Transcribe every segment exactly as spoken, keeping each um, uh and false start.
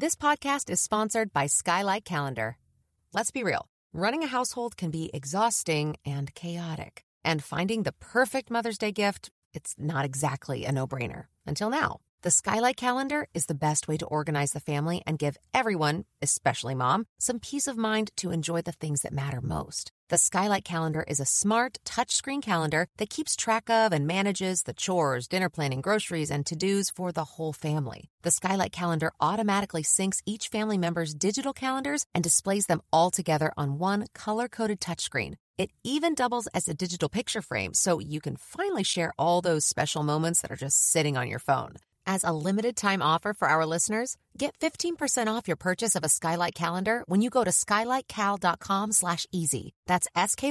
This podcast is sponsored by Skylight Calendar. Let's be real. Running a household can be exhausting and chaotic. And finding the perfect Mother's Day gift, it's not exactly a no-brainer. Until now. The Skylight Calendar is the best way to organize the family and give everyone, especially mom, some peace of mind to enjoy the things that matter most. The Skylight Calendar is a smart, touchscreen calendar that keeps track of and manages the chores, dinner planning, groceries, and to-dos for the whole family. The Skylight Calendar automatically syncs each family member's digital calendars and displays them all together on one color-coded touchscreen. It even doubles as a digital picture frame, so you can finally share all those special moments that are just sitting on your phone. As a limited-time offer for our listeners, get fifteen percent off your purchase of a Skylight Calendar when you go to skylightcal.com slash easy. That's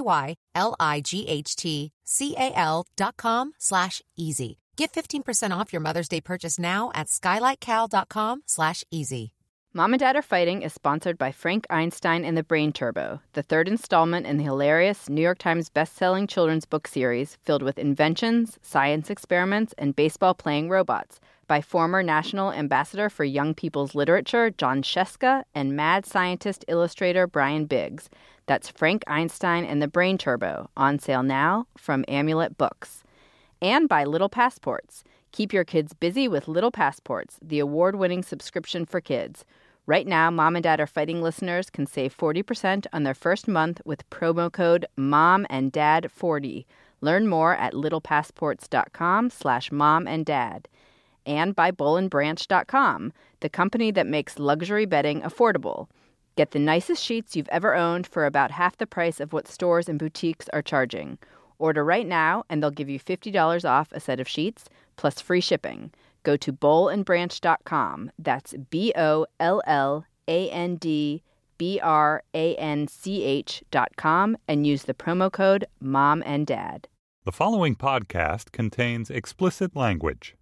S-K-Y-L-I-G-H-T-C-A-L dot com slash easy. Get fifteen percent off your Mother's Day purchase now at skylightcal.com slash easy. Mom and Dad Are Fighting is sponsored by Frank Einstein and the Brain Turbo, the third installment in the hilarious New York Times best-selling children's book series filled with inventions, science experiments, and baseball-playing robots by former National Ambassador for Young People's Literature John Sheska and mad scientist illustrator Brian Biggs. That's Frank Einstein and the Brain Turbo, on sale now from Amulet Books. And by Little Passports. Keep your kids busy with Little Passports, the award-winning subscription for kids. Right now, Mom and Dad Are Fighting listeners can save forty percent on their first month with promo code mom and dad forty. Learn more at littlepassports.com slash mom and dad. And by boll and branch dot com, the company that makes luxury bedding affordable. Get the nicest sheets you've ever owned for about half the price of what stores and boutiques are charging. Order right now, and they'll give you fifty dollars off a set of sheets, plus free shipping. Go to boll and branch dot com. That's B O L L A N D B R A N C H dot com and use the promo code Mom and Dad. The following podcast contains explicit language.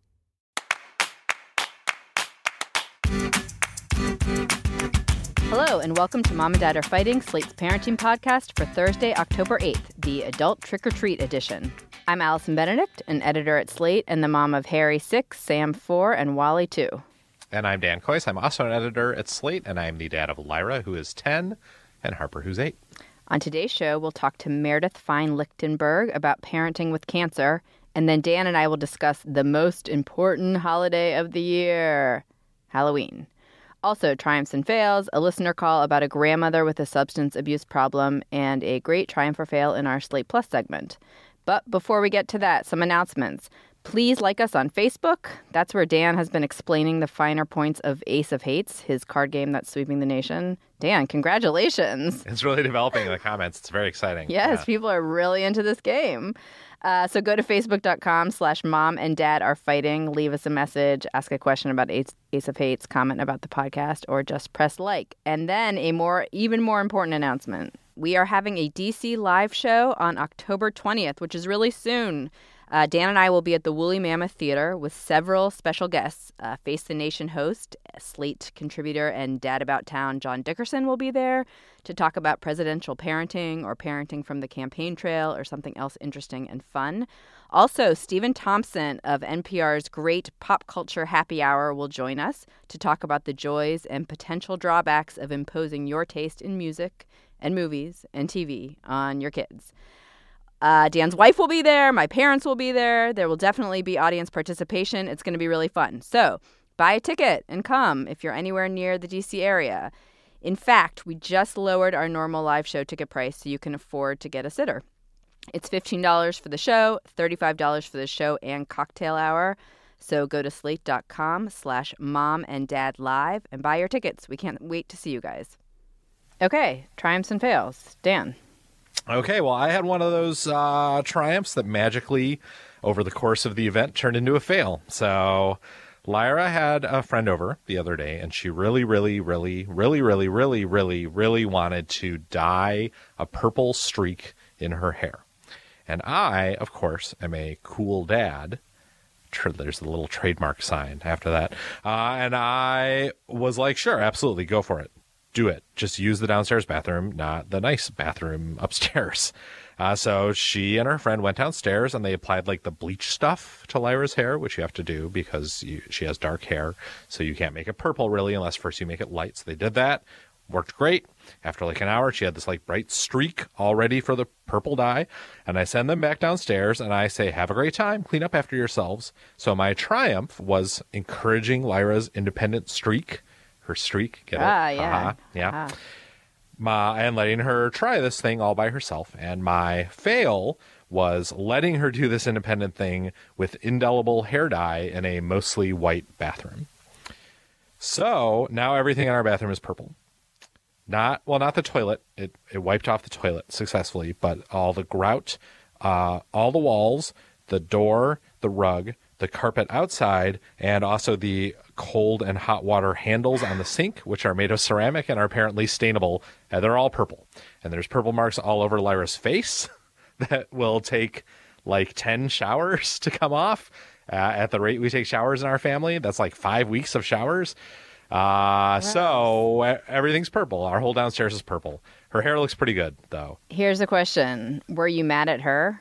Hello, and welcome to Mom and Dad Are Fighting, Slate's parenting podcast for Thursday, October eighth, the Adult Trick-or-Treat edition. I'm Allison Benedict, an editor at Slate and the mom of Harry six, Sam four, and Wally two. And I'm Dan Coyce. I'm also an editor at Slate, and I'm the dad of Lyra, who is ten, and Harper, who's eight. On today's show, we'll talk to Meredith Fine-Lichtenberg about parenting with cancer, and then Dan and I will discuss the most important holiday of the year, Halloween. Also, triumphs and fails, a listener call about a grandmother with a substance abuse problem, and a great triumph or fail in our Slate Plus segment. But before we get to that, some announcements. Please like us on Facebook. That's where Dan has been explaining the finer points of Ace of Hates, his card game that's sweeping the nation. Dan, congratulations. It's really developing in the comments. It's very exciting. Yes, yeah. People are really into this game. Uh, so go to facebook.com slash mom and dad are fighting. Leave us a message, ask a question about Ace, Ace of Hates, comment about the podcast, or just press like. And then a more, even more important announcement. We are having a D C live show on October twentieth, which is really soon. Uh, Dan and I will be at the Woolly Mammoth Theater with several special guests. Uh, Face the Nation host, Slate contributor, and Dad About Town John Dickerson will be there to talk about presidential parenting or parenting from the campaign trail or something else interesting and fun. Also, Stephen Thompson of N P R's Great Pop Culture Happy Hour will join us to talk about the joys and potential drawbacks of imposing your taste in music and movies and T V on your kids. Uh, Dan's wife will be there. My parents will be there. There will definitely be audience participation. It's going to be really fun. So buy a ticket and come if you're anywhere near the D C area. In fact, we just lowered our normal live show ticket price so you can afford to get a sitter. It's fifteen dollars for the show, thirty-five dollars for the show and cocktail hour. So go to slate.com slash mom and dad live and buy your tickets. We can't wait to see you guys. Okay, triumphs and fails. Dan. Okay, well, I had one of those uh, triumphs that magically, over the course of the event, turned into a fail. So Lyra had a friend over the other day, and she really, really, really, really, really, really, really, really wanted to dye a purple streak in her hair. And I, of course, am a cool dad. There's the little trademark sign after that. Uh, and I was like, sure, absolutely, go for it. Do it. Just use the downstairs bathroom, not the nice bathroom upstairs. Uh, so she and her friend went downstairs and they applied like the bleach stuff to Lyra's hair, which you have to do because you, she has dark hair. So you can't make it purple really unless first you make it light. So they did that. Worked great. After like an hour, she had this like bright streak all ready for the purple dye. And I send them back downstairs and I say, have a great time. Clean up after yourselves. So my triumph was encouraging Lyra's independent streak. Her streak. Get ah, it? Yeah. Uh-huh. Yeah. Ah. My, and letting her try this thing all by herself. And my fail was letting her do this independent thing with indelible hair dye in a mostly white bathroom. So now everything in our bathroom is purple. Not, well, not the toilet. It, it wiped off the toilet successfully, but all the grout, uh, all the walls, the door, the rug, the carpet outside, and also the cold and hot water handles on the sink, which are made of ceramic and are apparently stainable. And they're all purple. And there's purple marks all over Lyra's face that will take like ten showers to come off. Uh, at the rate we take showers in our family, that's like five weeks of showers. Uh, so uh, everything's purple. Our whole downstairs is purple. Her hair looks pretty good, though. Here's a question. Were you mad at her?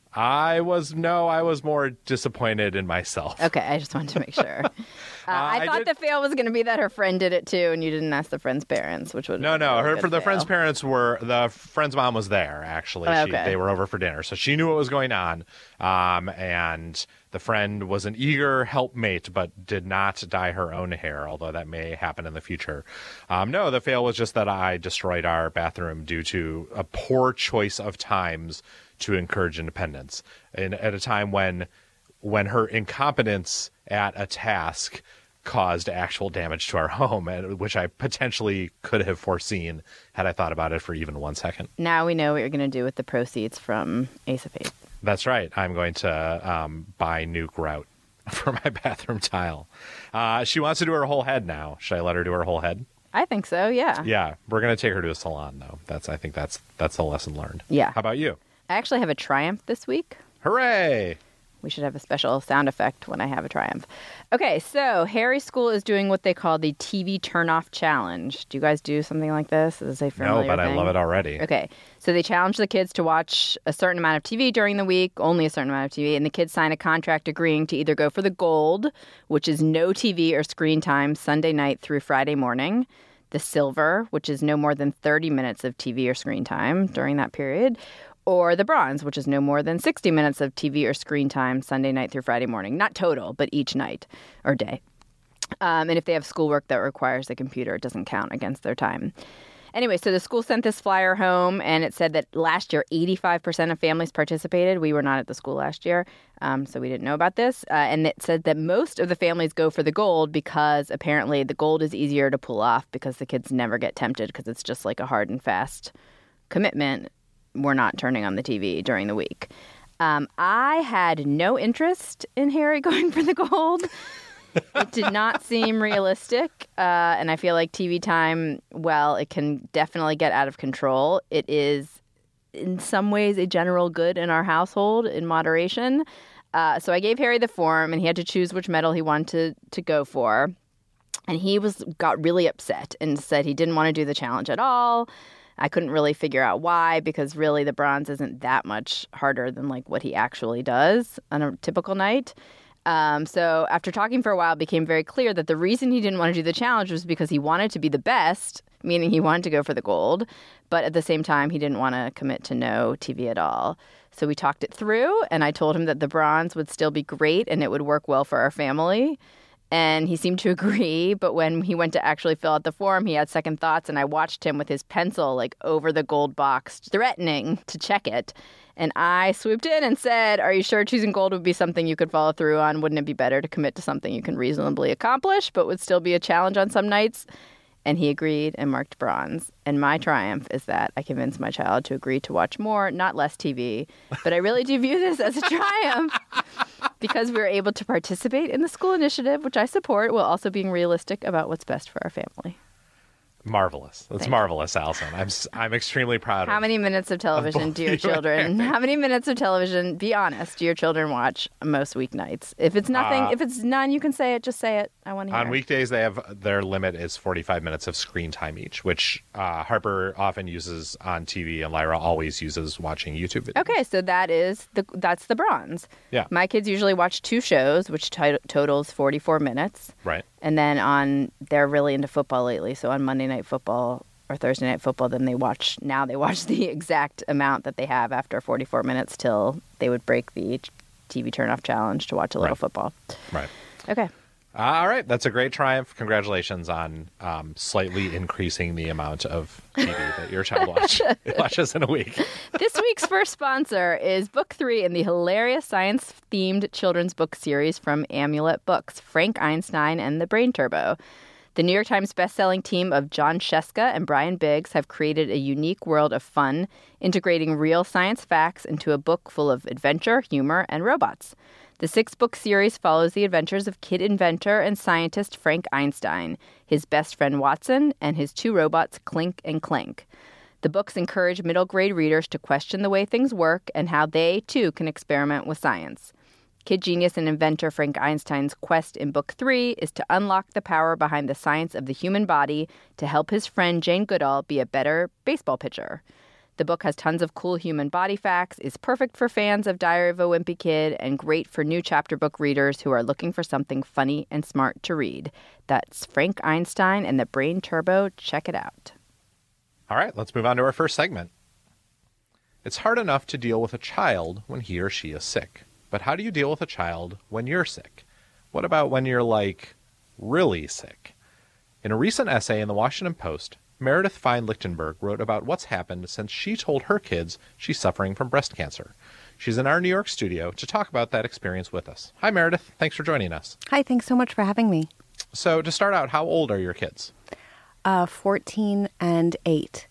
I was, no, I was more disappointed in myself. Okay, I just wanted to make sure. uh, I, I thought did- the fail was going to be that her friend did it too, and you didn't ask the friend's parents, which would No, no, really her good for the fail. friend's parents were, the friend's mom was there, actually. Oh, She, okay. they were over for dinner, so she knew what was going on. Um, and the friend was an eager helpmate, but did not dye her own hair, although that may happen in the future. Um, no, the fail was just that I destroyed our bathroom due to a poor choice of times to encourage independence. And at a time when when her incompetence at a task caused actual damage to our home, and which I potentially could have foreseen had I thought about it for even one second. Now we know what you're going to do with the proceeds from Ace of Faith. That's right. I'm going to um, buy new grout for my bathroom tile. Uh, she wants to do her whole head now. Should I let her do her whole head? I think so, yeah. Yeah, we're going to take her to a salon, though. That's I think that's that's the lesson learned. Yeah. How about you? I actually have a triumph this week. Hooray! We should have a special sound effect when I have a triumph. Okay, so Harry's school is doing what they call the T V turn-off challenge. Do you guys do something like this? Is this a familiar No, but I thing? love it already. Okay, so they challenge the kids to watch a certain amount of T V during the week, only a certain amount of T V, and the kids sign a contract agreeing to either go for the gold, which is no T V or screen time Sunday night through Friday morning, the silver, which is no more than thirty minutes of T V or screen time during that period, or the bronze, which is no more than sixty minutes of T V or screen time Sunday night through Friday morning. Not total, but each night or day. Um, and if they have schoolwork that requires a computer, it doesn't count against their time. Anyway, so the school sent this flyer home, and it said that last year, eighty-five percent of families participated. We were not at the school last year, um, so we didn't know about this. Uh, and it said that most of the families go for the gold because apparently the gold is easier to pull off because the kids never get tempted because it's just like a hard and fast commitment. We're not turning on the T V during the week. Um, I had no interest in Harry going for the gold. It did not seem realistic. Uh, and I feel like T V time, well, it can definitely get out of control. It is, in some ways, a general good in our household in moderation. Uh, so I gave Harry the form, and he had to choose which medal he wanted to, to go for. And he was got really upset and said he didn't want to do the challenge at all. I couldn't really figure out why, because really the bronze isn't that much harder than like what he actually does on a typical night. Um, so after talking for a while, it became very clear that the reason he didn't want to do the challenge was because he wanted to be the best, meaning he wanted to go for the gold. But at the same time, he didn't want to commit to no T V at all. So we talked it through, and I told him that the bronze would still be great and it would work well for our family. And he seemed to agree, but when he went to actually fill out the form, he had second thoughts, and I watched him with his pencil like over the gold box, threatening to check it. And I swooped in and said, are you sure choosing gold would be something you could follow through on? Wouldn't it be better to commit to something you can reasonably accomplish, but would still be a challenge on some nights? And he agreed and marked bronze. And my triumph is that I convinced my child to agree to watch more, not less T V. But I really do view this as a triumph because we were able to participate in the school initiative, which I support, while also being realistic about what's best for our family. Marvelous. That's Thank marvelous, Allison. I'm s- I'm extremely proud How of many minutes of television both do your you children? How many minutes of television? Be honest. Do your children watch most weeknights? If it's nothing, Uh, if it's none, you can say it. Just say it. I want to hear. On weekdays, they have their limit is forty-five minutes of screen time each, which uh, Harper often uses on T V, and Lyra always uses watching YouTube videos. Okay, so that is the that's the bronze. Yeah. My kids usually watch two shows, which t- totals forty-four minutes. Right. And then on, they're really into football lately. So on Monday Night Football or Thursday Night Football, then they watch, now they watch the exact amount that they have after forty-four minutes till they would break the T V turn-off challenge to watch a little Right. football. Right. Okay. Uh, all right. That's a great triumph. Congratulations on um, slightly increasing the amount of T V that your child watch, watches in a week. This week's first sponsor is book three in the hilarious science-themed children's book series from Amulet Books, Frank Einstein and the Brain Turbo. The New York Times bestselling team of John Sheska and Brian Biggs have created a unique world of fun, integrating real science facts into a book full of adventure, humor, and robots. The six-book series follows the adventures of kid inventor and scientist Frank Einstein, his best friend Watson, and his two robots Clink and Clank. The books encourage middle-grade readers to question the way things work and how they, too, can experiment with science. Kid genius and inventor Frank Einstein's quest in Book three is to unlock the power behind the science of the human body to help his friend Jane Goodall be a better baseball pitcher. The book has tons of cool human body facts, is perfect for fans of Diary of a Wimpy Kid, and great for new chapter book readers who are looking for something funny and smart to read. That's Frank Einstein and the Brain Turbo. Check it out. All right. Let's move on to our first segment. It's hard enough to deal with a child when he or she is sick. But how do you deal with a child when you're sick? What about when you're, like, really sick? In a recent essay in the Washington Post, Meredith Fine-Lichtenberg wrote about what's happened since she told her kids she's suffering from breast cancer. She's in our New York studio to talk about that experience with us. Hi, Meredith. Thanks for joining us. Hi, thanks so much for having me. So to start out, how old are your kids? Uh, fourteen and eight.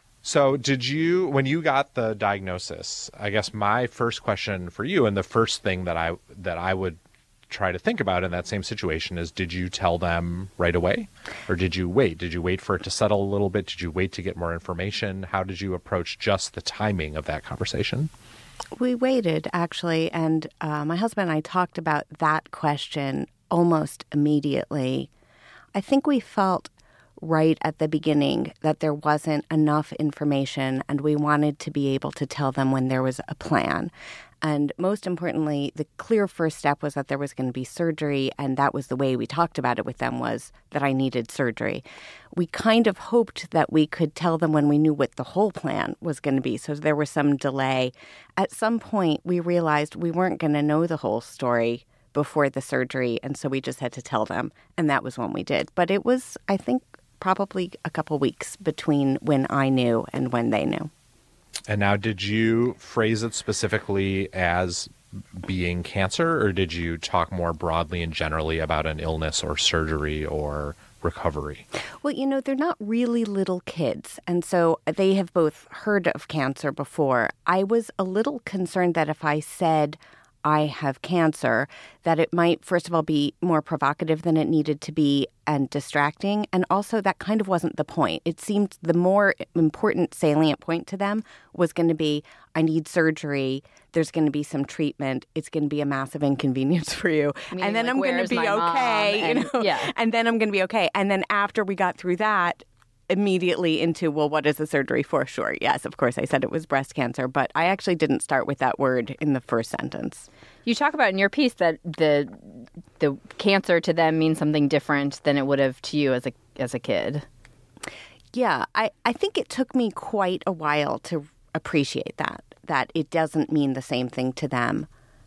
So did you, when you got the diagnosis, I guess my first question for you, and the first thing that I that I would try to think about in that same situation is, did you tell them right away? Or did you wait? Did you wait for it to settle a little bit? Did you wait to get more information? How did you approach just the timing of that conversation? We waited, actually, and uh, my husband and I talked about that question almost immediately. I think we felt right at the beginning that there wasn't enough information, and we wanted to be able to tell them when there was a plan. And most importantly, the clear first step was that there was going to be surgery, and that was the way we talked about it with them, was that I needed surgery. We kind of hoped that we could tell them when we knew what the whole plan was going to be, so there was some delay. At some point, we realized we weren't going to know the whole story before the surgery, and so we just had to tell them, and that was when we did. But it was, I think, probably a couple weeks between when I knew and when they knew. And now, did you phrase it specifically as being cancer, or did you talk more broadly and generally about an illness or surgery or recovery? Well, you know, they're not really little kids, and so they have both heard of cancer before. I was a little concerned that if I said I have cancer, that it might, first of all, be more provocative than it needed to be and distracting. And also, that kind of wasn't the point. It seemed the more important salient point to them was going to be, I need surgery. There's going to be some treatment. It's going to be a massive inconvenience for you. Meaning, and then like, I'm going to where's be my mom? okay. And- you know? yeah. And then I'm going to be okay. And then after we got through that, immediately into, well, what is the surgery for? Sure. Yes, of course, I said it was breast cancer, but I actually didn't start with that word in the first sentence. You talk about in your piece that the the cancer to them means something different than it would have to you as a as a kid. Yeah, I, I think it took me quite a while to appreciate that, that it doesn't mean the same thing to them.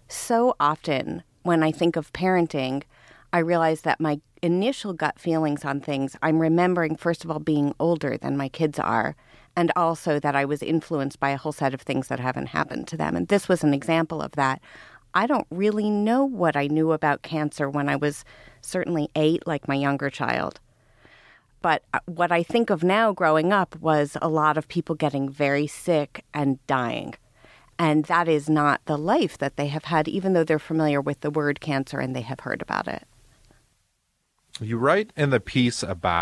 So often when I think of parenting, I realize that my initial gut feelings on things, I'm remembering, first of all, being older than my kids are, and also that I was influenced by a whole set of things that haven't happened to them. And this was an example of that. I don't really know what I knew about cancer when I was certainly eight, like my younger child. But what I think of now growing up was a lot of people getting very sick and dying. And that is not the life that they have had, even though they're familiar with the word cancer and they have heard about it. You write in the piece about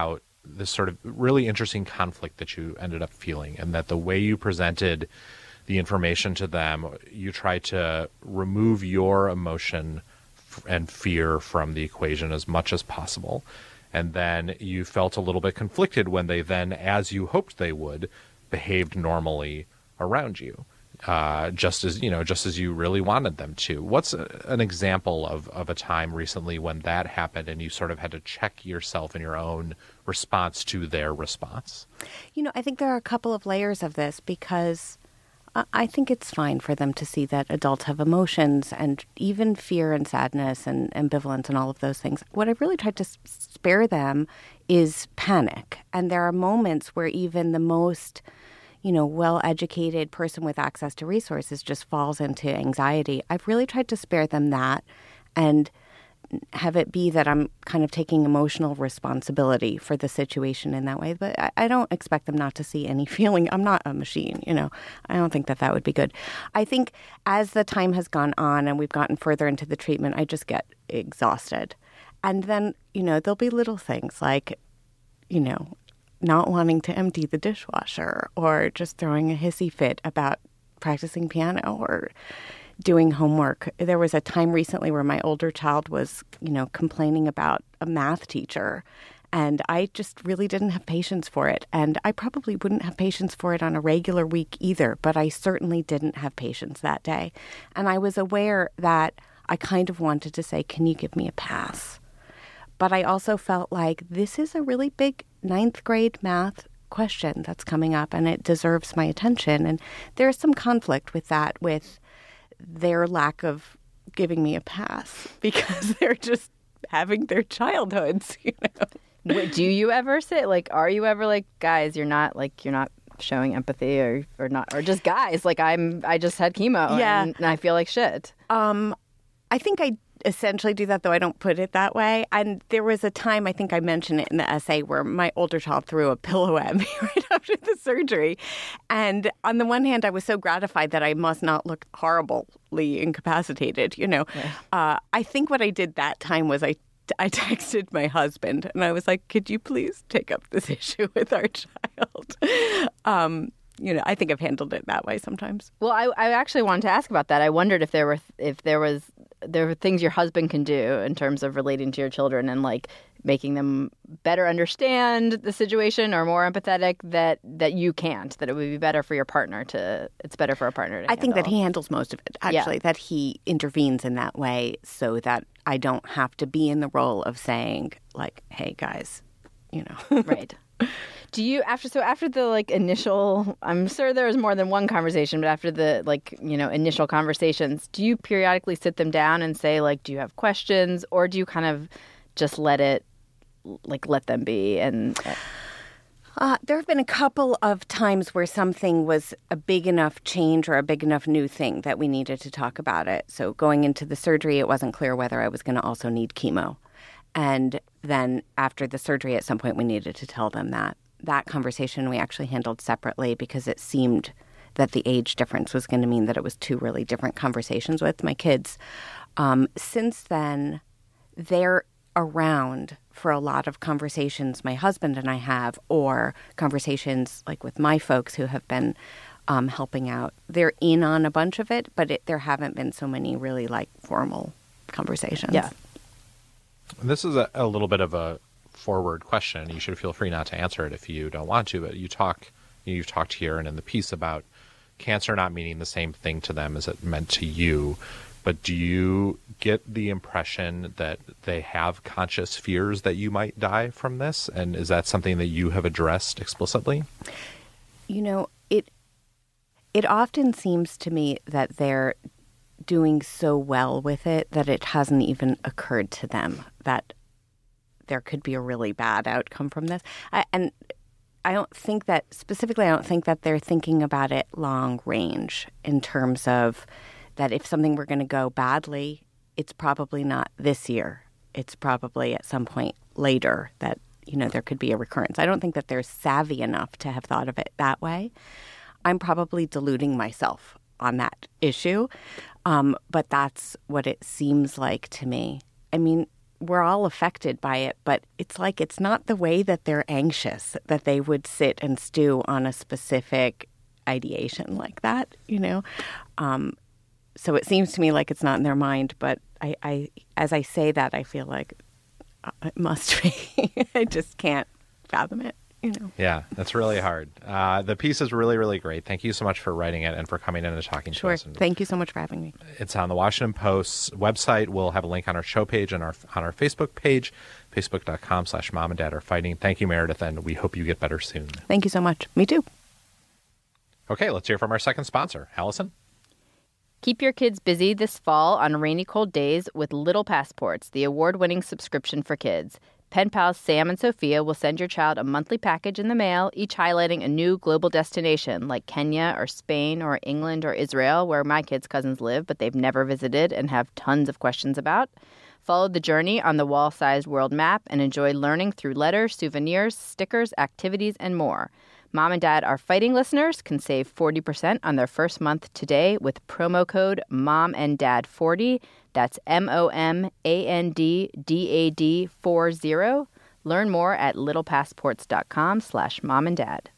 this sort of really interesting conflict that you ended up feeling, and that the way you presented the information to them, you tried to remove your emotion f- and fear from the equation as much as possible. And then you felt a little bit conflicted when they then, as you hoped they would, behaved normally around you, uh, just as, you know, just as you really wanted them to. What's a, an example of, of a time recently when that happened and you sort of had to check yourself in your own response to their response? You know, I think there are a couple of layers of this, because I- I think it's fine for them to see that adults have emotions and even fear and sadness and ambivalence and all of those things. What I really tried to s- spare them is panic. And there are moments where even the most, you know, well-educated person with access to resources just falls into anxiety. I've really tried to spare them that and have it be that I'm kind of taking emotional responsibility for the situation in that way. But I, I don't expect them not to see any feeling. I'm not a machine, you know. I don't think that that would be good. I think as the time has gone on and we've gotten further into the treatment, I just get exhausted. And then, you know, there'll be little things like, you know, not wanting to empty the dishwasher, or just throwing a hissy fit about practicing piano or doing homework. There was a time recently where my older child was, you know, complaining about a math teacher, and I just really didn't have patience for it. And I probably wouldn't have patience for it on a regular week either, but I certainly didn't have patience that day. And I was aware that I kind of wanted to say, can you give me a pass? But I also felt like this is a really big ninth grade math question that's coming up, and it deserves my attention. And there's some conflict with that, with their lack of giving me a pass, because they're just having their childhoods, you know. Wait, do you ever say, like, are you ever like, guys, you're not like, you're not showing empathy, or, or not, or just guys, like, I'm, I just had chemo Yeah. and, and I feel like shit. Um, I think I essentially do that, though I don't put it that way. And there was a time, I think I mentioned it in the essay, where my older child threw a pillow at me right after the surgery. And on the one hand, I was so gratified that I must not look horribly incapacitated, you know. Yeah. Uh, I think what I did that time was I I texted my husband, and I was like, could you please take up this issue with our child? Um, you know, I think I've handled it that way sometimes. Well, I, I actually wanted to ask about that. I wondered if there were if there was there were things your husband can do in terms of relating to your children and like making them better understand the situation or more empathetic that that you can't. That it would be better for your partner to. It's better for a partner to. I think that handle. he handles most of it. Actually, Yeah. that he intervenes in that way so that I don't have to be in the role of saying, like, "Hey, guys," you know. Right. Do you after so after the like initial I'm sure there was more than one conversation, but after the like, you know, initial conversations, do you periodically sit them down and say like, do you have questions, or do you kind of just let it like let them be? And Uh, there have been a couple of times where something was a big enough change or a big enough new thing that we needed to talk about it. So going into the surgery, it wasn't clear whether I was going to also need chemo. And then after the surgery, at some point, we needed to tell them that. That conversation we actually handled separately because it seemed that the age difference was going to mean that it was two really different conversations with my kids. Um, since then, they're around for a lot of conversations my husband and I have, or conversations like with my folks who have been um, helping out. They're in on a bunch of it, but it, there haven't been so many really like formal conversations. yeah. This is a, a little bit of a forward question. You should feel free not to answer it if you don't want to, but you talk, you've talked here and in the piece about cancer not meaning the same thing to them as it meant to you. But do you get the impression that they have conscious fears that you might die from this? And is that something that you have addressed explicitly? You know, it it often seems to me that they're doing so well with it that it hasn't even occurred to them that there could be a really bad outcome from this. I, and I don't think that, specifically, I don't think that they're thinking about it long range in terms of that if something were going to go badly, it's probably not this year. It's probably at some point later that, you know, there could be a recurrence. I don't think that they're savvy enough to have thought of it that way. I'm probably deluding myself on that issue, um, but that's what it seems like to me. I mean, we're all affected by it, but it's like it's not the way that they're anxious, that they would sit and stew on a specific ideation like that, you know? Um, so it seems to me like it's not in their mind, but I, I as I say that, I feel like it must be. I just can't fathom it. You know. Yeah, that's really hard. Uh, the piece is really, really great. Thank you so much for writing it and for coming in and talking sure. to us. Sure. Thank you so much for having me. It's on the Washington Post's website. We'll have a link on our show page and our on our Facebook page, facebook.com slash mom and dad are fighting. Thank you, Meredith, and we hope you get better soon. Thank you so much. Me too. Okay, let's hear from our second sponsor, Allison. Keep your kids busy this fall on rainy, cold days with Little Passports, the award-winning subscription for kids. Pen pals Sam and Sophia will send your child a monthly package in the mail, each highlighting a new global destination like Kenya or Spain or England or Israel, where my kids' cousins live, but they've never visited and have tons of questions about. Follow the journey on the wall-sized world map and enjoy learning through letters, souvenirs, stickers, activities, and more. Mom and Dad Are Fighting listeners can save forty percent on their first month today with promo code mom and dad forty. That's M O M A N D D A D forty. Learn more at littlepassports.com slash mom and dad.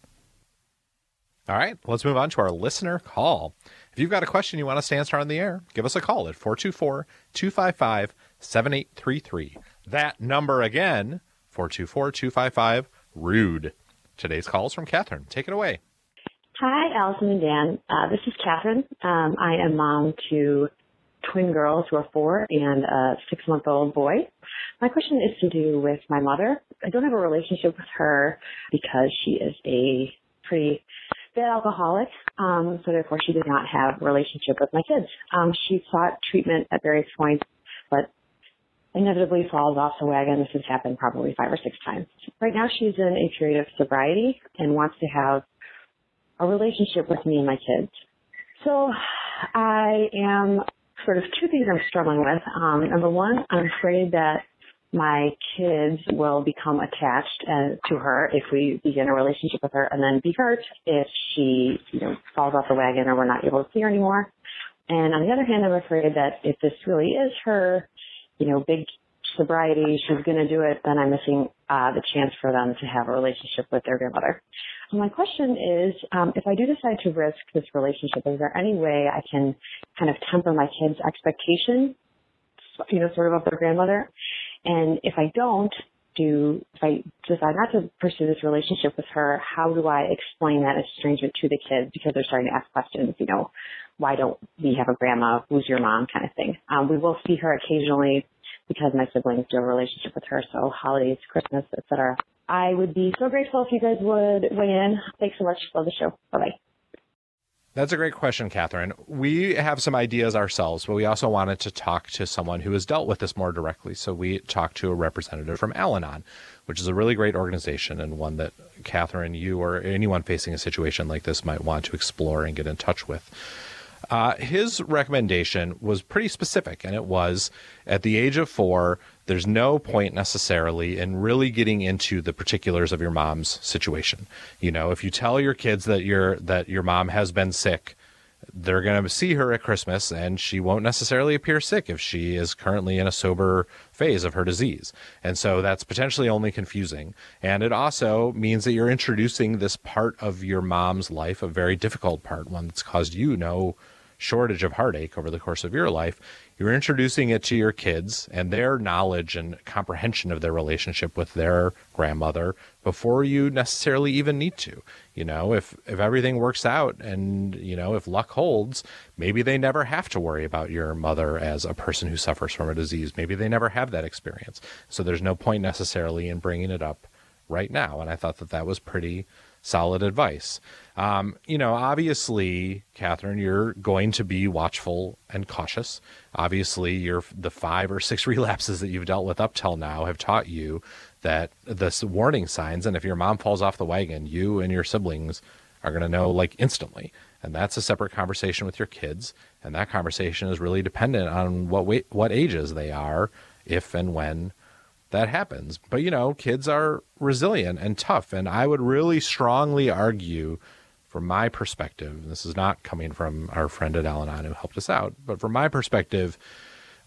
All right, let's move on to our listener call. If you've got a question you want us to answer on the air, give us a call at four two four, two five five, seven eight three three. That number again, four two four, two five five, RUDE. Today's call is from Catherine. Take it away. Hi, Allison and Dan. Uh, this is Catherine. Um, I am mom to twin girls who are four and a six-month-old boy. My question is to do with my mother. I don't have a relationship with her because she is a pretty bad alcoholic, um, so therefore she did not have a relationship with my kids. Um, she sought treatment at various points, but inevitably falls off the wagon. This has happened probably five or six times. Right now she's in a period of sobriety and wants to have a relationship with me and my kids. So I am sort of two things I'm struggling with. Um, number one, I'm afraid that my kids will become attached uh, to her if we begin a relationship with her, and then be hurt if she, you know, falls off the wagon or we're not able to see her anymore. And on the other hand, I'm afraid that if this really is her, you know, big sobriety, she's going to do it, then I'm missing uh, the chance for them to have a relationship with their grandmother. So my question is, um, if I do decide to risk this relationship, is there any way I can kind of temper my kids' expectation, you know, sort of of their grandmother? And if I don't do, if I decide not to pursue this relationship with her, how do I explain that estrangement to the kids? Because they're starting to ask questions, you know, why don't we have a grandma? Who's your mom? Kind of thing. Um, we will see her occasionally because my siblings do have a relationship with her. So holidays, Christmas, et cetera. I would be so grateful if you guys would weigh in. Thanks so much. Love the show. Bye-bye. That's a great question, Catherine. We have some ideas ourselves, but we also wanted to talk to someone who has dealt with this more directly. So we talked to a representative from Al-Anon, which is a really great organization and one that Catherine, you or anyone facing a situation like this might want to explore and get in touch with. Uh, his recommendation was pretty specific, and it was at the age of four, there's no point necessarily in really getting into the particulars of your mom's situation. You know, if you tell your kids that your that your mom has been sick, they're going to see her at Christmas, and she won't necessarily appear sick if she is currently in a sober phase of her disease. And so that's potentially only confusing. And it also means that you're introducing this part of your mom's life, a very difficult part, one that's caused you no shortage of heartache over the course of your life. You're introducing it to your kids and their knowledge and comprehension of their relationship with their grandmother before you necessarily even need to. You know, if, if everything works out and, you know, if luck holds, maybe they never have to worry about your mother as a person who suffers from a disease. Maybe they never have that experience. So there's no point necessarily in bringing it up right now. And I thought that that was pretty solid advice. Um, you know, obviously, Catherine, you're going to be watchful and cautious. Obviously, your the five or six relapses that you've dealt with up till now have taught you that the warning signs, and if your mom falls off the wagon, you and your siblings are going to know like instantly. And that's a separate conversation with your kids. And that conversation is really dependent on what wa- what ages they are, if and when that happens. But, you know, kids are resilient and tough. And I would really strongly argue, from my perspective, this is not coming from our friend at Al-Anon who helped us out, but from my perspective,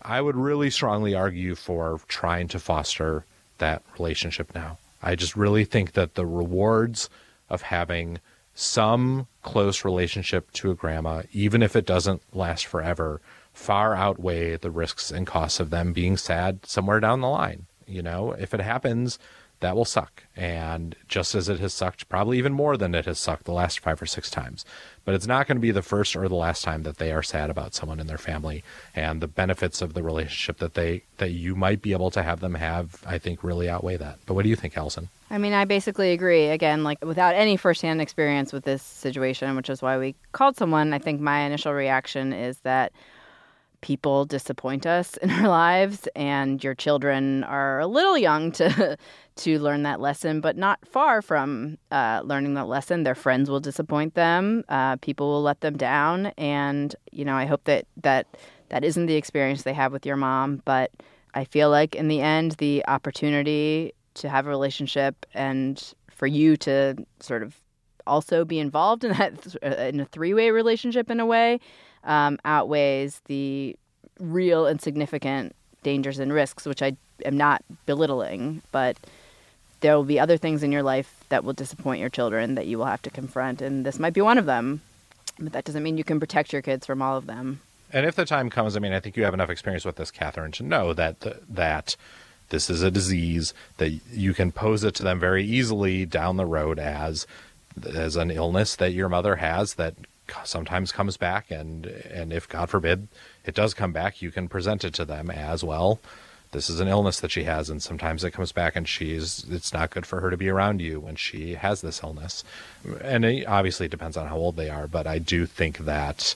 I would really strongly argue for trying to foster that relationship now. I just really think that the rewards of having some close relationship to a grandma, even if it doesn't last forever, far outweigh the risks and costs of them being sad somewhere down the line. You know, if it happens, that will suck. And just as it has sucked, probably even more than it has sucked the last five or six times. But it's not going to be the first or the last time that they are sad about someone in their family. And the benefits of the relationship that they that you might be able to have them have, I think, really outweigh that. But what do you think, Allison? I mean, I basically agree. Again, like without any firsthand experience with this situation, which is why we called someone, I think my initial reaction is that people disappoint us in our lives, and your children are a little young to to learn that lesson, but not far from uh, learning that lesson. Their friends will disappoint them. Uh, people will let them down. And, you know, I hope that, that that isn't the experience they have with your mom. But I feel like in the end, the opportunity to have a relationship and for you to sort of also be involved in that, in a three-way relationship in a way, um, outweighs the real and significant dangers and risks, which I am not belittling, but there will be other things in your life that will disappoint your children that you will have to confront, and this might be one of them. But that doesn't mean you can protect your kids from all of them. And if the time comes, I mean, I think you have enough experience with this, Catherine, to know that the, that this is a disease, that you can pose it to them very easily down the road as as an illness that your mother has that sometimes comes back, and and if God forbid it does come back, you can present it to them as well. This is an illness that she has, and sometimes it comes back, and she's it's not good for her to be around you when she has this illness. And it obviously it depends on how old they are, but I do think that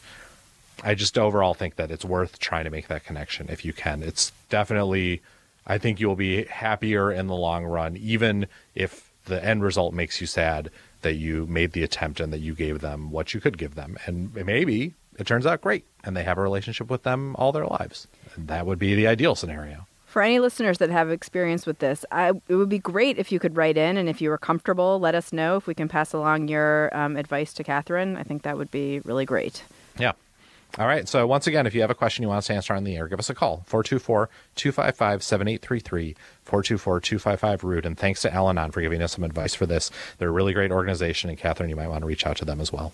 I just overall think that it's worth trying to make that connection if you can. It's definitely, I think you'll be happier in the long run, even if the end result makes you sad, that you made the attempt and that you gave them what you could give them. And maybe it turns out great and they have a relationship with them all their lives. And that would be the ideal scenario. For any listeners that have experience with this, I, it would be great if you could write in, and if you were comfortable, let us know if we can pass along your um, advice to Catherine. I think that would be really great. Yeah. All right. So once again, if you have a question you want us to answer on the air, give us a call, four two four, two five five, seven eight three three, four two four, two five five, R O O T. And thanks to Al-Anon for giving us some advice for this. They're a really great organization, and Catherine, you might want to reach out to them as well.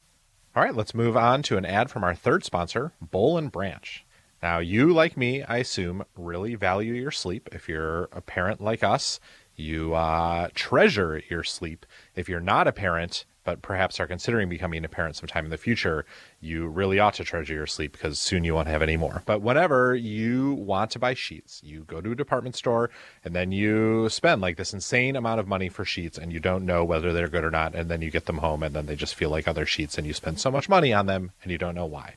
All right, let's move on to an ad from our third sponsor, Boll and Branch. Now, you, like me, I assume, really value your sleep. If you're a parent like us, you uh, treasure your sleep. If you're not a parent, but perhaps are considering becoming a parent sometime in the future, you really ought to treasure your sleep because soon you won't have any more. But whenever you want to buy sheets, you go to a department store and then you spend like this insane amount of money for sheets and you don't know whether they're good or not. And then you get them home and then they just feel like other sheets and you spend so much money on them and you don't know why.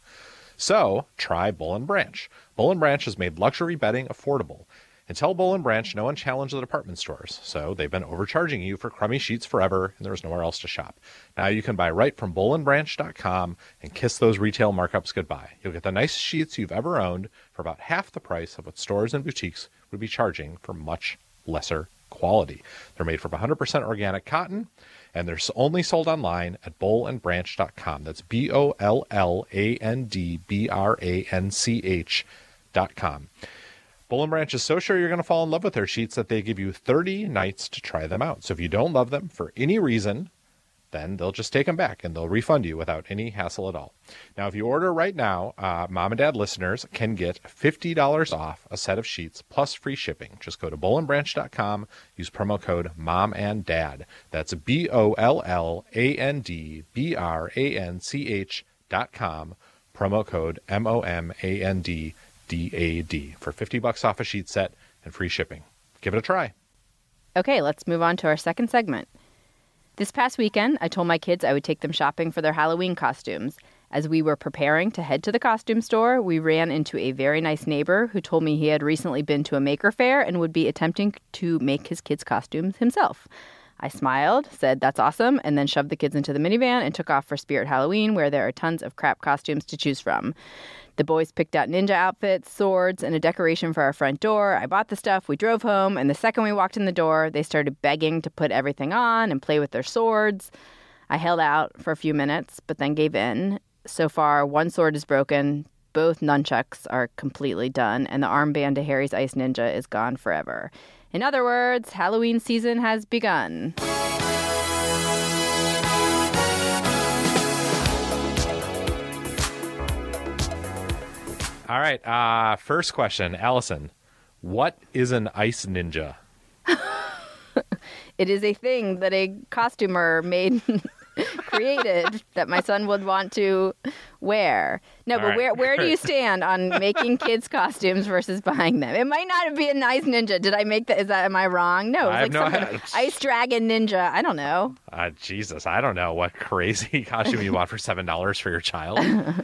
So try Boll and Branch. Boll and Branch has made luxury bedding affordable. Until Boll and Branch, no one challenged the department stores, so they've been overcharging you for crummy sheets forever, and there's nowhere else to shop. Now you can buy right from boll and branch dot com and kiss those retail markups goodbye. You'll get the nicest sheets you've ever owned for about half the price of what stores and boutiques would be charging for much lesser quality. They're made from one hundred percent organic cotton, and they're only sold online at boll and branch dot com. That's B O L L A N D B R A N C H dot com. Boll and Branch is so sure you're going to fall in love with their sheets that they give you thirty nights to try them out. So if you don't love them for any reason, then they'll just take them back and they'll refund you without any hassle at all. Now, if you order right now, uh, Mom and Dad listeners can get fifty dollars off a set of sheets plus free shipping. Just go to boll and branch dot com, use promo code Mom and Dad. That's B O L L A N D B R A N C H dot com, promo code M O M A N D D A D for fifty bucks off a sheet set and free shipping. Give it a try. Okay, let's move on to our second segment. This past weekend, I told my kids I would take them shopping for their Halloween costumes. As we were preparing to head to the costume store, we ran into a very nice neighbor who told me he had recently been to a maker fair and would be attempting to make his kids' costumes himself. I smiled, said that's awesome, and then shoved the kids into the minivan and took off for Spirit Halloween, where there are tons of crap costumes to choose from. The boys picked out ninja outfits, swords, and a decoration for our front door. I bought the stuff, we drove home, and the second we walked in the door, they started begging to put everything on and play with their swords. I held out for a few minutes, but then gave in. So far, one sword is broken, both nunchucks are completely done, and the armband to Harry's Ice Ninja is gone forever. In other words, Halloween season has begun. All right. Uh, first question, Allison. What is an ice ninja? It is a thing that a costumer made, created that my son would want to wear. No, All but right. where where do you stand on making kids costumes versus buying them? It might not be a nice ninja. Did I make that? Is that am I wrong? No, it was I have like no some kind idea. of ice dragon ninja. I don't know. Uh, Jesus, I don't know what crazy costume you bought for seven dollars for your child.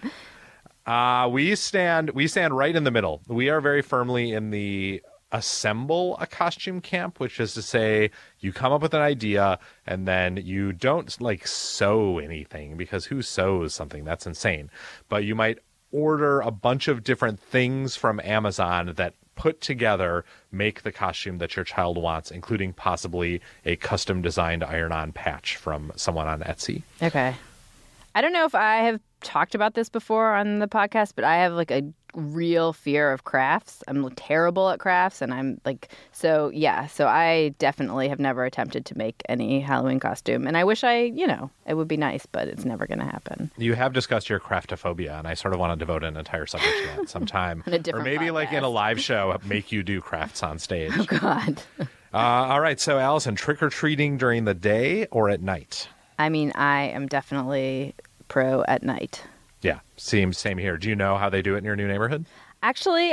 Uh, we stand we stand right in the middle. We are very firmly in the assemble a costume camp, which is to say you come up with an idea and then you don't like sew anything, because who sews something? That's insane. But you might order a bunch of different things from Amazon that put together make the costume that your child wants, including possibly a custom designed iron-on patch from someone on Etsy. Okay. I don't know if I have talked about this before on the podcast, but I have like a real fear of crafts. I'm terrible at crafts, and I'm like, so yeah, so I definitely have never attempted to make any Halloween costume, and I wish I, you know, it would be nice, but it's never going to happen. You have discussed your craftophobia, and I sort of want to devote an entire subject to that sometime. On a Or different maybe like in a podcast. live show, make you do crafts on stage. Oh, God. uh, all right, so Allison, trick-or-treating during the day or at night? I mean, I am definitely pro at night. Yeah, seems same here. Do you know how they do it in your new neighborhood? Actually,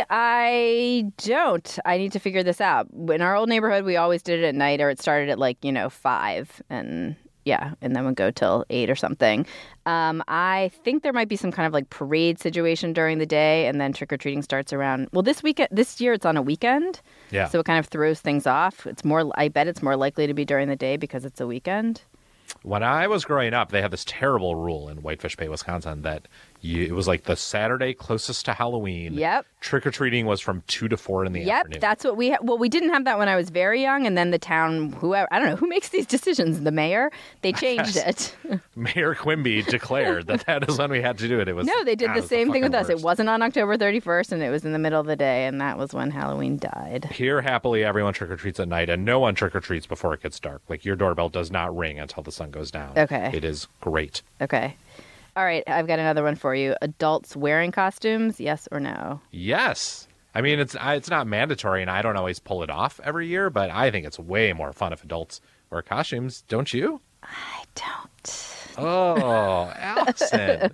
I don't. I need to figure this out. In our old neighborhood, we always did it at night, or it started at like, you know, five, and yeah, and then would go till eight or something. Um, I think there might be some kind of like parade situation during the day, and then trick or treating starts around. Well, this weekend, this year, it's on a weekend, Yeah. so it kind of throws things off. It's more. I bet it's more likely to be during the day because it's a weekend. When I was growing up, they had this terrible rule in Whitefish Bay, Wisconsin, that you, it was like the Saturday closest to Halloween. Yep. Trick-or-treating was from two to four in the Yep, afternoon. that's what we ha- well, we didn't have that when I was very young, and then the town, whoever, I don't know, who makes these decisions? The mayor? They changed it. Mayor Quimby declared that that is when we had to do it. It was No, they did God, the it was same thing fucking with us. It worst. wasn't on October thirty-first, and it was in the middle of the day, and that was when Halloween died. Here, happily, everyone trick-or-treats at night, and no one trick-or-treats before it gets dark. Like, your doorbell does not ring until the sun goes down. Okay. It is great. Okay. All right, I've got another one for you. Adults wearing costumes, yes or no? Yes. I mean, it's I- it's not mandatory, and I don't always pull it off every year, but I think it's way more fun if adults wear costumes. Don't you? I don't. Oh, Allison.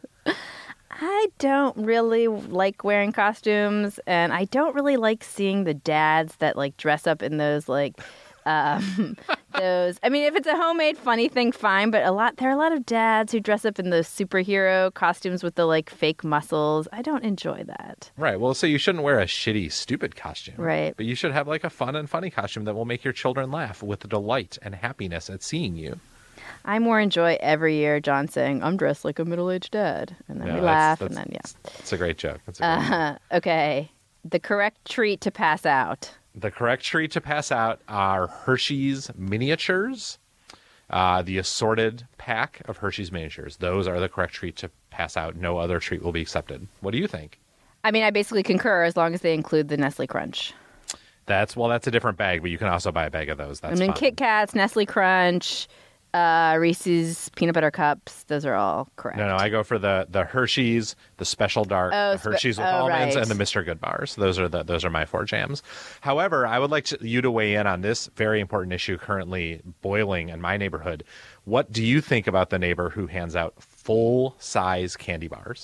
I don't really like wearing costumes, and I don't really like seeing the dads that like dress up in those like um, those. I mean, if it's a homemade funny thing, fine. But a lot there are a lot of dads who dress up in those superhero costumes with the like fake muscles. I don't enjoy that. Right. Well, so you shouldn't wear a shitty, stupid costume. Right. But you should have like a fun and funny costume that will make your children laugh with delight and happiness at seeing you. I more enjoy every year John saying, "I'm dressed like a middle-aged dad," and then Yeah, we that's- laugh, that's- and then yeah. It's a great joke. It's a great joke. Uh, okay, the correct treat to pass out. The correct treat to pass out are Hershey's miniatures, uh, the assorted pack of Hershey's miniatures. Those are the correct treat to pass out. No other treat will be accepted. What do you think? I mean, I basically concur as long as they include the Nestle Crunch. That's well, that's a different bag, but you can also buy a bag of those. That's I mean, fine. Kit Kats, Nestle Crunch, uh, Reese's Peanut Butter Cups. Those are all correct. No, no, I go for the the Hershey's, the Special Dark, Oh, the spe- Hershey's with oh, almonds, right. and the Mister Good bars. Those are the those are my four jams. However, I would like to, you to weigh in on this very important issue currently boiling in my neighborhood. What do you think about the neighbor who hands out full size candy bars?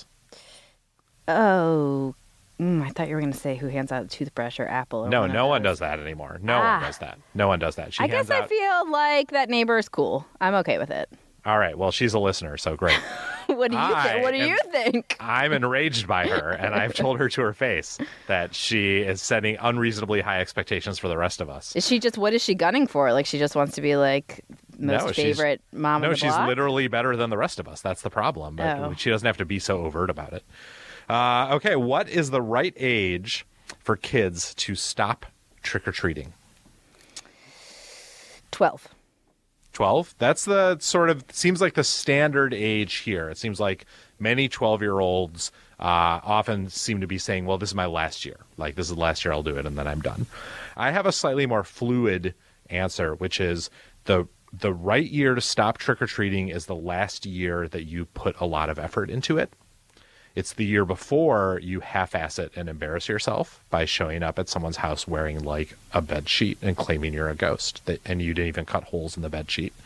Oh, mm, I thought you were going to say who hands out a toothbrush or apple. Or No, one of no one those. does that anymore. No Ah. one does that. No one does that. She I hands guess I out. feel like that neighbor is cool. I'm okay with it. All right. Well, she's a listener, so great. What do you I think? What do am- you think? I'm enraged by her, and I've told her to her face that she is setting unreasonably high expectations for the rest of us. Is she just what is she gunning for? Like she just wants to be like most No, she's- favorite mom No, on the she's block? literally better than the rest of us. That's the problem. But Oh. she doesn't have to be so overt about it. Uh, okay, what is the right age for kids to stop trick-or-treating? twelve. twelve. That's the sort of, seems like the standard age here. It seems like many twelve-year-olds uh, often seem to be saying, well, this is my last year. Like, this is the last year I'll do it, and then I'm done. I have a slightly more fluid answer, which is the the right year to stop trick-or-treating is the last year that you put a lot of effort into it. It's the year before you half-ass it and embarrass yourself by showing up at someone's house wearing, like, a bed sheet and claiming you're a ghost, that, and you didn't even cut holes in the bed sheet.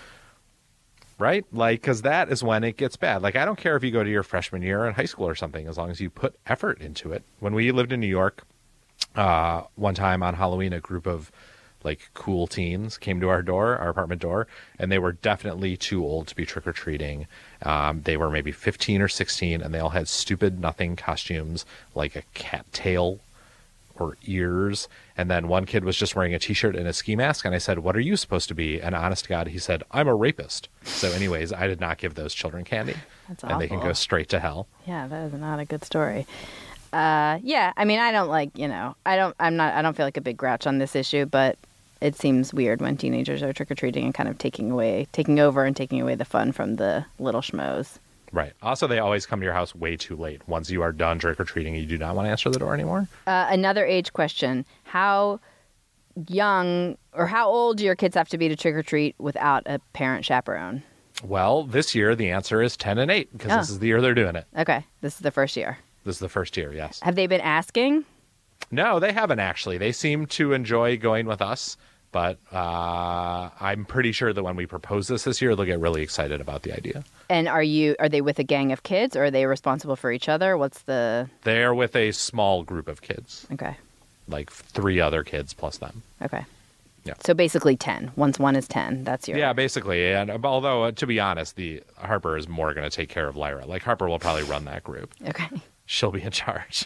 Right? Like, because that is when it gets bad. Like, I don't care if you go to your freshman year in high school or something, as long as you put effort into it. When we lived in New York, uh, one time on Halloween, a group of like cool teens came to our door, our apartment door, and they were definitely too old to be trick-or-treating. Um, they were maybe fifteen or sixteen, and they all had stupid nothing costumes, like a cat tail or ears. And then one kid was just wearing a t-shirt and a ski mask, and I said, what are you supposed to be? And honest to God, he said, I'm a rapist. So anyways, I did not give those children candy. That's and awful. They can go straight to hell. Yeah, that is not a good story. Uh, yeah, I mean, I don't like, you know, I don't, I'm not, I don't feel like a big grouch on this issue, but it seems weird when teenagers are trick-or-treating and kind of taking away, taking over and taking away the fun from the little schmoes. Right. Also, they always come to your house way too late. Once you are done trick-or-treating, you do not want to answer the door anymore. Uh, another age question. How young or how old do your kids have to be to trick-or-treat without a parent chaperone? Well, this year, the answer is ten and eight, because Oh. this is the year they're doing it. Okay. This is the first year. This is the first year, yes. Have they been asking? No, they haven't actually. They seem to enjoy going with us, but uh, I'm pretty sure that when we propose this this year, they'll get really excited about the idea. And are you are they with a gang of kids, or are they responsible for each other? What's the... They're with a small group of kids, Okay. like three other kids plus them. Okay. Yeah. So basically ten. Once one is ten, that's your... Yeah, basically. And although, uh, to be honest, the Harper is more going to take care of Lyra. Like, Harper will probably run that group. Okay. She'll be in charge.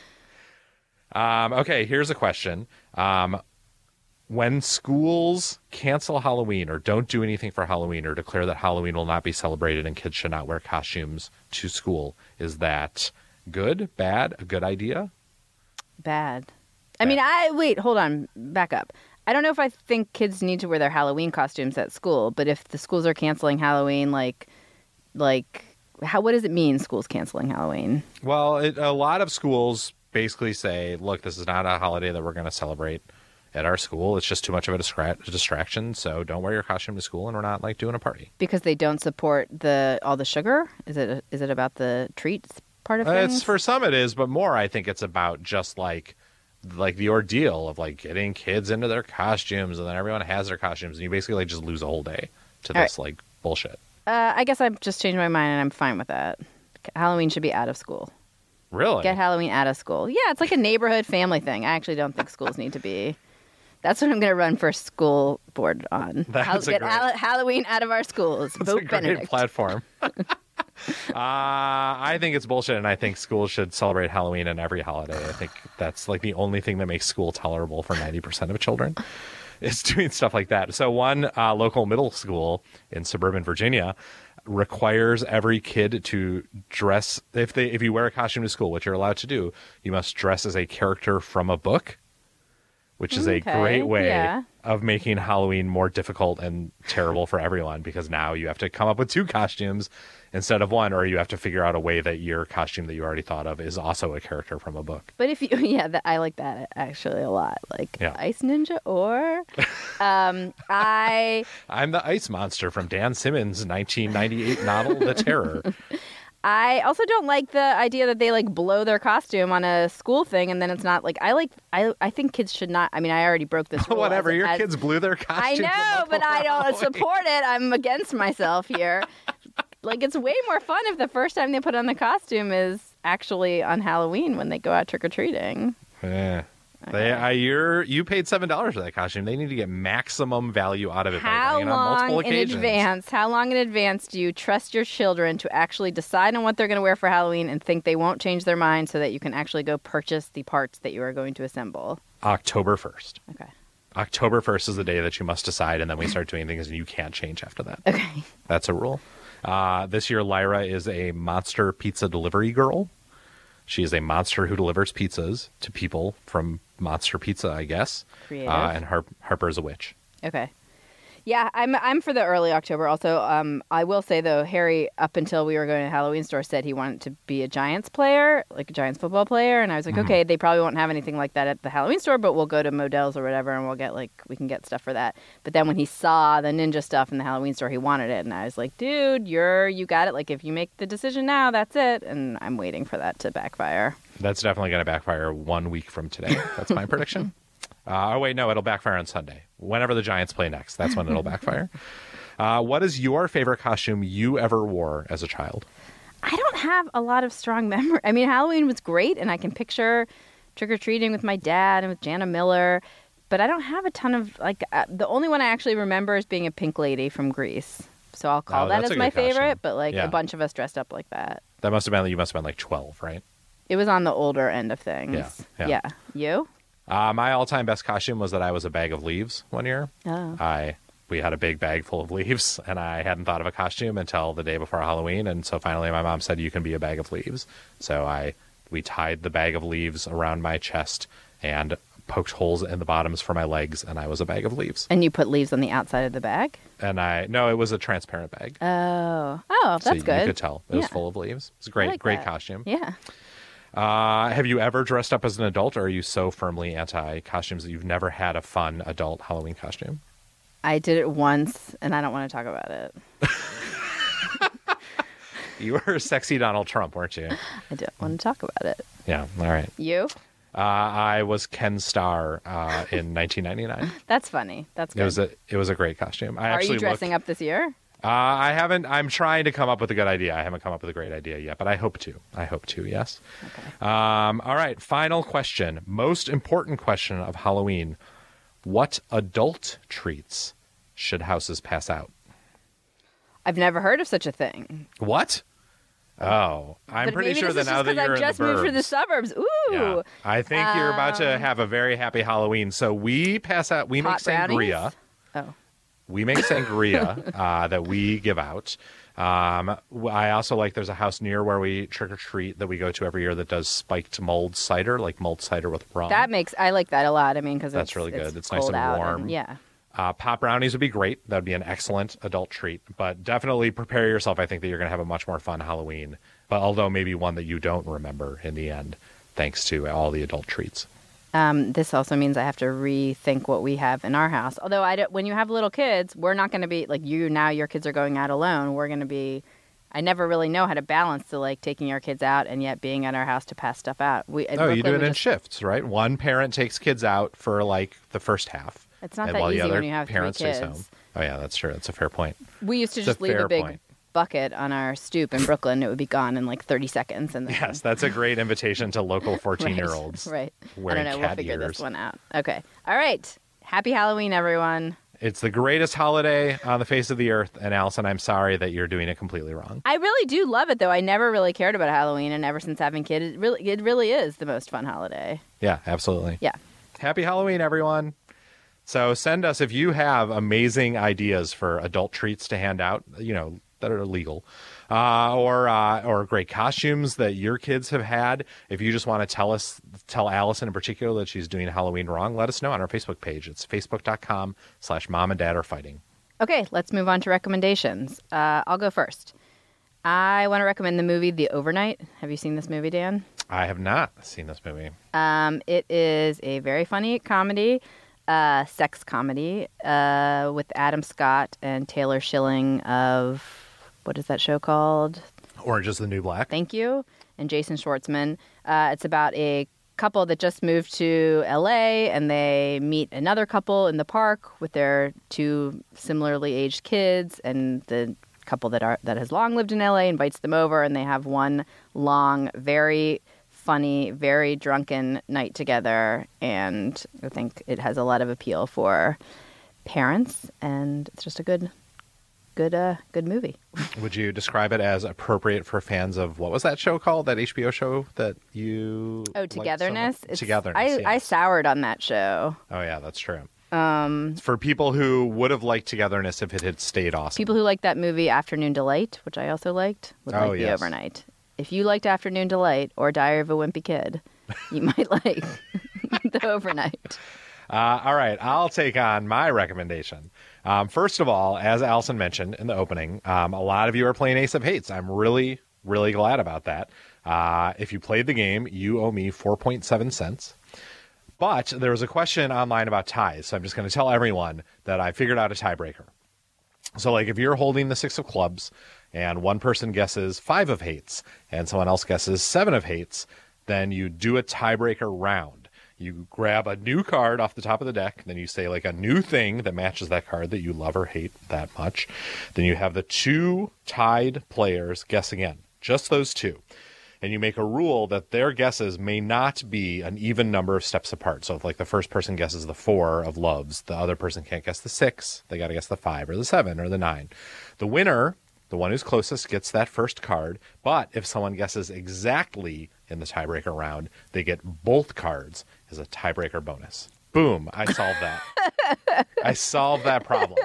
Um, okay, here's a question. Um, when schools cancel Halloween or don't do anything for Halloween or declare that Halloween will not be celebrated and kids should not wear costumes to school, is that good, bad, a good idea? Bad. I mean, I... Wait, hold on. Back up. I don't know if I think kids need to wear their Halloween costumes at school, but if the schools are canceling Halloween, like... like... How, what does it mean, schools canceling Halloween? Well, it, a lot of schools basically say, look, this is not a holiday that we're going to celebrate at our school. It's just too much of a distra- distraction, so don't wear your costume to school, and we're not, like, doing a party. Because they don't support the all the sugar? Is it is it about the treats part of Uh, things? it's for some it is, but more I think it's about just, like, like the ordeal of, like, getting kids into their costumes, and then everyone has their costumes, and you basically, like, just lose a whole day to All this, right. like, bullshit. Uh, I guess I've just changed my mind, and I'm fine with that. Halloween should be out of school. Really? Get Halloween out of school. Yeah, it's like a neighborhood family thing. I actually don't think schools need to be. That's what I'm going to run for school board on. That's Hal- a get great- Hall- Halloween out of our schools. It's Vote a great Benedict. platform. uh, I think it's bullshit, and I think schools should celebrate Halloween and every holiday. I think that's like the only thing that makes school tolerable for ninety percent of children is doing stuff like that. So one uh, local middle school in suburban Virginia requires every kid to dress, if they if you wear a costume to school, which you're allowed to do, you must dress as a character from a book, which is Okay, a great way yeah. of making Halloween more difficult and terrible for everyone, because now you have to come up with two costumes instead of one, or you have to figure out a way that your costume that you already thought of is also a character from a book. But if you, yeah, that, I like that actually a lot. Like Yeah. Ice Ninja or, um, I, I'm the ice monster from Dan Simmons' nineteen ninety-eight novel, The Terror. I also don't like the idea that they like blow their costume on a school thing, and then it's not like I like. I I think kids should not. I mean, I already broke this rule. Whatever, as- your as- kids blew their I costumes. know, but I don't Halloween. support it. I'm against myself here. Like, it's way more fun if the first time they put on the costume is actually on Halloween when they go out trick or treating. Yeah. They, I, you're, you paid seven dollars for that costume. They need to get maximum value out of it by How buying it on multiple long in occasions. advance? How long in advance do you trust your children to actually decide on what they're going to wear for Halloween and think they won't change their mind so that you can actually go purchase the parts that you are going to assemble? October first. Okay. October first is the day that you must decide, and then we start doing things and you can't change after that. Okay. That's a rule. Uh, this year, Lyra is a monster pizza delivery girl. She is a monster who delivers pizzas to people from Monster Pizza, I guess. Creative. Uh, and Har- Harper is a witch. Okay. Yeah, I'm I'm for the early October. Also, um, I will say though, Harry, up until we were going to the Halloween store, said he wanted to be a Giants player, like a Giants football player, and I was like, Mm-hmm. okay, they probably won't have anything like that at the Halloween store, but we'll go to Modell's or whatever, and we'll get like we can get stuff for that. But then when he saw the ninja stuff in the Halloween store, he wanted it, and I was like, dude, you're you got it. Like if you make the decision now, that's it. And I'm waiting for that to backfire. That's definitely going to backfire one week from today. That's my prediction. Uh, oh, wait, no, it'll backfire on Sunday. Whenever the Giants play next, that's when it'll backfire. Uh, what is your favorite costume you ever wore as a child? I don't have a lot of strong memory. I mean, Halloween was great, and I can picture trick-or-treating with my dad and with Jana Miller, but I don't have a ton of, like, uh, the only one I actually remember is being a pink lady from Greece. So I'll call Oh, that that's as a my good costume. favorite, but, like, Yeah. a bunch of us dressed up like that. That must have been, you must have been like twelve, right? It was on the older end of things. Yeah, yeah. You? Uh, my all-time best costume was that I was a bag of leaves one year. Oh. I we had a big bag full of leaves, and I hadn't thought of a costume until the day before Halloween. And so finally, my mom said, "You can be a bag of leaves." So I we tied the bag of leaves around my chest and poked holes in the bottoms for my legs, and I was a bag of leaves. And you put leaves on the outside of the bag? And I no, it was a transparent bag. Oh. Oh, that's so you good. could tell it was Yeah. full of leaves. It's a I great, like great that. costume. Yeah. Uh, have you ever dressed up as an adult, or are you so firmly anti-costumes that you've never had a fun adult Halloween costume? I did it once, and I don't want to talk about it. You were sexy Donald Trump, weren't you? I don't want to talk about it. Yeah, all right. You? Uh, I was Ken Starr uh, in nineteen ninety-nine. That's funny. That's good. It was a it was a great costume. I Are actually you dressing looked, up this year? Uh, I haven't. I'm trying to come up with a good idea. I haven't come up with a great idea yet, but I hope to. I hope to. Yes. Okay. Um, all right. Final question. Most important question of Halloween: what adult treats should houses pass out? I've never heard of such a thing. What? Oh, I'm But pretty maybe sure this that is now just that 'cause you're I've just in the moved to the burbs- suburbs. Ooh. Yeah. I think you're about to have a very happy Halloween. So we pass out. We Pot make brownies? sangria. Oh. We make sangria uh, that we give out. Um, I also like there's a house near where we trick or treat that we go to every year that does spiked mulled cider, like mulled cider with rum. That makes I like that a lot. I mean, because That's it's, really good. It's, It's nice cold and out warm. yeah. Uh, pop brownies would be great. That would be an excellent adult treat. But definitely prepare yourself. I think that you're going to have a much more fun Halloween. But although maybe one that you don't remember in the end, thanks to all the adult treats. Um, this also means I have to rethink what we have in our house. Although I don't, when you have little kids, we're not going to be like you now. Your kids are going out alone. We're going to be. I never really know how to balance the like taking our kids out and yet being at our house to pass stuff out. We in Oh, you Brooklyn, do it we in just- shifts, right? One parent takes kids out for like the first half. It's not and that while easy the other when you have three parent stays kids. home. Oh yeah, that's true. That's a fair point. We used to It's a just leave fair a big point. bucket on our stoop in Brooklyn. It would be gone in like thirty seconds. And then, Yes, that's a great invitation to local fourteen-year-olds. Right. right. I wearing don't know. We'll cat figure ears. this one out. Okay. All right. Happy Halloween, everyone. It's the greatest holiday on the face of the earth, and Allison, I'm sorry that you're doing it completely wrong. I really do love it, though. I never really cared about Halloween, and ever since having kids, it really, it really is the most fun holiday. Yeah, absolutely. Yeah. Happy Halloween, everyone. So send us if you have amazing ideas for adult treats to hand out, you know, that are legal, uh, or uh, or great costumes that your kids have had. If you just want to tell us, tell Allison in particular that she's doing Halloween wrong, let us know on our Facebook page. It's facebook.com slash mom and dad are fighting. Okay, let's move on to recommendations. Uh, I'll go first. I want to recommend the movie The Overnight. Have you seen this movie, Dan? I have not seen this movie. Um, it is a very funny comedy, uh, sex comedy, uh, with Adam Scott and Taylor Schilling of, what is that show called? Orange is the New Black. Thank you. And Jason Schwartzman. Uh, it's about a couple that just moved to L A and they meet another couple in the park with their two similarly aged kids, and the couple that are that has long lived in L A invites them over, and they have one long, very funny, very drunken night together, and I think it has a lot of appeal for parents, and it's just a good good uh good movie. Would you describe it as appropriate for fans of, what was that show called, that H B O show that you Oh, liked so Togetherness. much? It's- Togetherness. I, yes. I soured on that show. Oh yeah, that's true. Um, For people who would have liked Togetherness if it had stayed awesome. people who like that movie Afternoon Delight, which I also liked, would Oh, like The yes. Overnight. If you liked Afternoon Delight or Diary of a Wimpy Kid, you might like The Overnight. Uh, all right, I'll take on my recommendation. Um, first of all, as Allison mentioned in the opening, um, a lot of you are playing Ace of Hates. I'm really, really glad about that. Uh, if you played the game, you owe me four point seven cents. But there was a question online about ties, so I'm just going to tell everyone that I figured out a tiebreaker. So, like, if you're holding the six of clubs and one person guesses five of hates and someone else guesses seven of hates, then you do a tiebreaker round. You grab a new card off the top of the deck, then you say, like, a new thing that matches that card that you love or hate that much. Then you have the two tied players guess again, just those two. And you make a rule that their guesses may not be an even number of steps apart. So if, like, the first person guesses the four of loves, the other person can't guess the six. They got to guess the five or the seven or the nine. The winner, the one who's closest, gets that first card. But if someone guesses exactly in the tiebreaker round, they get both cards as a tiebreaker bonus. Boom. I solved that. I solved that problem.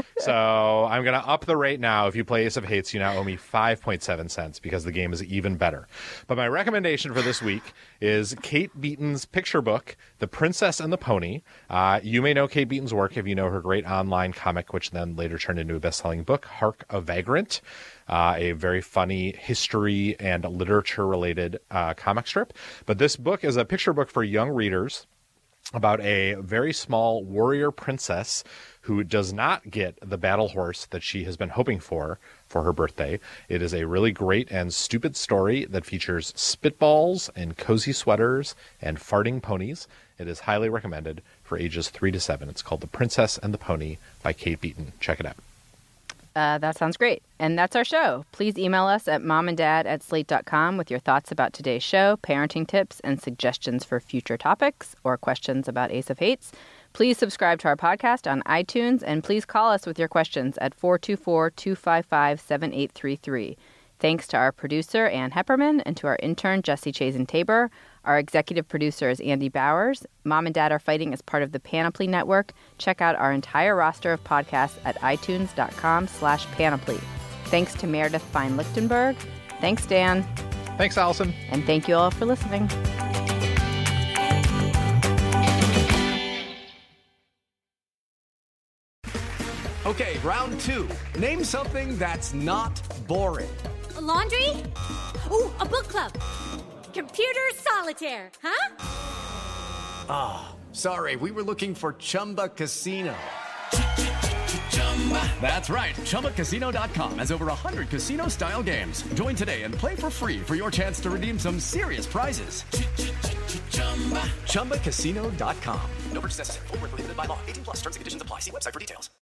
So I'm going to up the rate now. If you play Ace of Hates, you now owe me five point seven cents because the game is even better. But my recommendation for this week is Kate Beaton's picture book, The Princess and the Pony. Uh, you may know Kate Beaton's work if you know her great online comic, which then later turned into a best-selling book, Hark a Vagrant, uh, a very funny history and literature-related uh, comic strip. But this book is a picture book for young readers about a very small warrior princess who does not get the battle horse that she has been hoping for for her birthday. It is a really great and stupid story that features spitballs and cozy sweaters and farting ponies. It is highly recommended for ages three to seven. It's called The Princess and the Pony by Kate Beaton. Check it out. Uh, that sounds great. And that's our show. Please email us at momanddad at slate dot com with your thoughts about today's show, parenting tips, and suggestions for future topics or questions about Ace of Hates. Please subscribe to our podcast on iTunes, and please call us with your questions at four two four, two five five, seven eight three three. Thanks to our producer, Ann Hepperman, and to our intern, Jesse Chazen-Tabor. Our executive producer is Andy Bowers. Mom and Dad Are Fighting is part of the Panoply Network. Check out our entire roster of podcasts at itunes.com slash panoply. Thanks to Meredith Fine-Lichtenberg. Thanks, Dan. Thanks, Allison. And thank you all for listening. Okay, round two. Name something that's not boring. A laundry? Ooh, a book club. Computer solitaire, huh? Ah, oh, sorry, we were looking for Chumba Casino. That's right, Chumba Casino dot com has over one hundred casino-style games. Join today and play for free for your chance to redeem some serious prizes. Chumba Casino dot com. No purchase necessary. Void where prohibited by law. eighteen plus terms and conditions apply. See website for details.